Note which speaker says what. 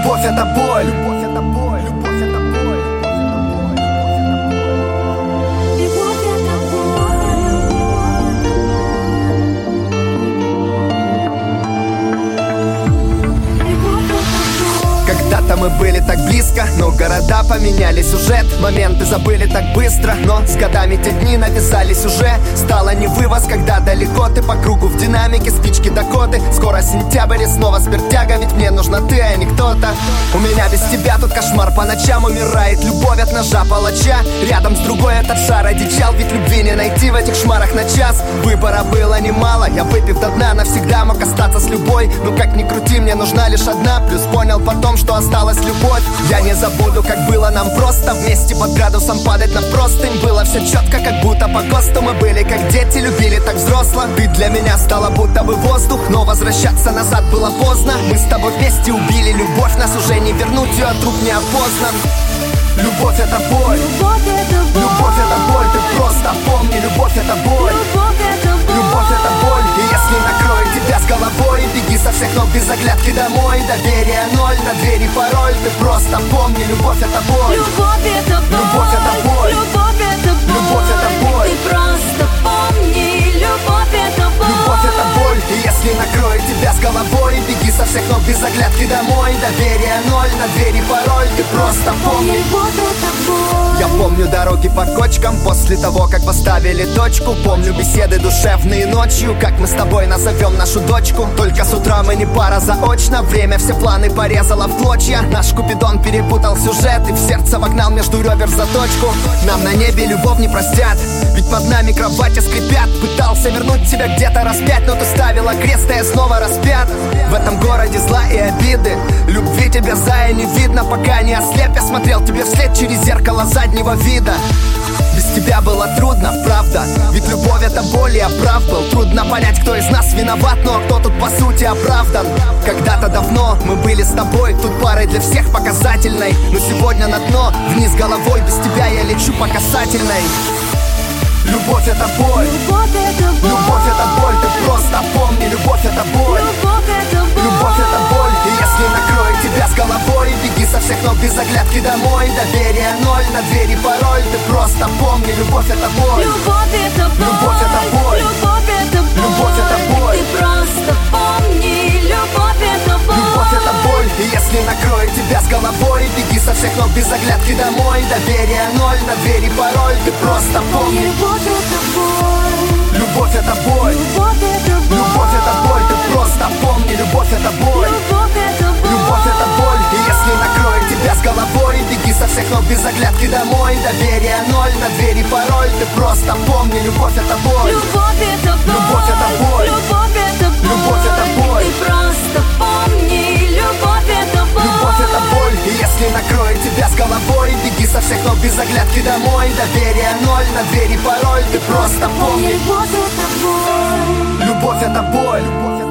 Speaker 1: Любовь это боль. Любовь это боль. Любовь это боль. Когда-то мы были так близко, но города поменяли сюжет. Моменты забыли так быстро, но с годами те дни навязались уже. Стало не вывоз, когда далеко ты по кругу в динамике, спички до коды. Скоро сентябрь и снова спиртяга, ведь мне нужна ты, а не кто-то. У меня без тебя тут кошмар по ночам, умирает любовь от ножа палача. Рядом с другой этот шар одичал, ведь любви не найти в этих шмарах на час. Выбора было немало, я выпив до дна навсегда мог остаться с любой. Но как ни крути, мне нужна лишь одна. Плюс понял потом, что осталась любовь. Я не забуду, как было нам просто вместе под градусом падать на простынь. Было все четко, как будто по ГОСТу. Мы были как дети, любили так взросло. Ты для меня стала будто бы воздух, но возвращаться назад было поздно. Мы с тобой вместе убили любовь, нас уже не вернуть, ее труп не опознан. Любовь это боль. Любовь это боль, ты просто помни, любовь это боль. Любовь это боль, и если накроет тебя с головой, беги со всех ног без оглядки домой. Доверие ноль, на двери пароль, ты просто помни, любовь это боль.
Speaker 2: Любовь это боль.
Speaker 1: Любовь это боль.
Speaker 2: Любовь это боль.
Speaker 1: Любовь это боль.
Speaker 2: Ты просто помни, любовь это боль.
Speaker 1: Любовь это боль, и если накроет тебя с головой, беги со всех ног без оглядки домой. Доверие ноль, на двери пароль, ты просто помни.
Speaker 2: Любовь это боль.
Speaker 1: Я помню дороги по кочкам после того, как поставили точку. Помню беседы душевные ночью, как мы с тобой назовем нашу дочку. Только с утра мы не пара заочно, время все планы порезало в клочья. Наш Купидон перепутал сюжет и в сердце вогнал между ребер заточку. Нам на небе любовь не простят, ведь под нами кровати скрипят. Пытался вернуть тебя где-то распять, но ты ставила крест, и я снова распят. В этом городе зла и обиды, любви тебе зая не видно, пока не ослеп. Я смотрел тебе вслед через зеркало заднего вида. Без тебя было трудно, правда, ведь любовь это боль, я прав был. Трудно понять, кто из нас виноват, но кто тут по сути оправдан. Когда-то давно мы были с тобой тут парой для всех показательной, но сегодня на дно, вниз головой, без тебя я лечу по касательной. Любовь это боль.
Speaker 2: Любовь это боль.
Speaker 1: Любовь это боль, ты просто помни, любовь это боль.
Speaker 2: Любовь это боль.
Speaker 1: Любовь это боль, и если накроет тебя с головой, беги со всех ног без оглядки домой. Доверие ноль, на двери пароль, ты просто помни, любовь это боль.
Speaker 2: Любовь это боль.
Speaker 1: Любовь это боль.
Speaker 2: Любовь это боль.
Speaker 1: Любовь это боль.
Speaker 2: Ты просто помни, любовь это боль.
Speaker 1: Любовь это боль, и если накроет тебя с головой, беги со всех ног без оглядки домой. Доверие ноль, на двери пароль, ты просто помни.
Speaker 2: Любовь это боль.
Speaker 1: Любовь это боль.
Speaker 2: Любовь это боль.
Speaker 1: Любовь это боль, ты просто помни, любовь это боль.
Speaker 2: Любовь это боль.
Speaker 1: Любовь это боль, и если накроет тебя с головой, беги со всех ног без оглядки домой. Доверие ноль, на двери пароль, ты просто помни, любовь это боль.
Speaker 2: Любовь это боль.
Speaker 1: Любовь это боль.
Speaker 2: Любовь это боль.
Speaker 1: Любовь это боль.
Speaker 2: Ты просто помни, любовь это боль.
Speaker 1: Любовь это боль, и если накроет тебя с головой, беги со всех ног без оглядки домой. Доверие ноль, на двери пароль, ты просто помни.
Speaker 2: Любовь это боль.
Speaker 1: Любовь это боль.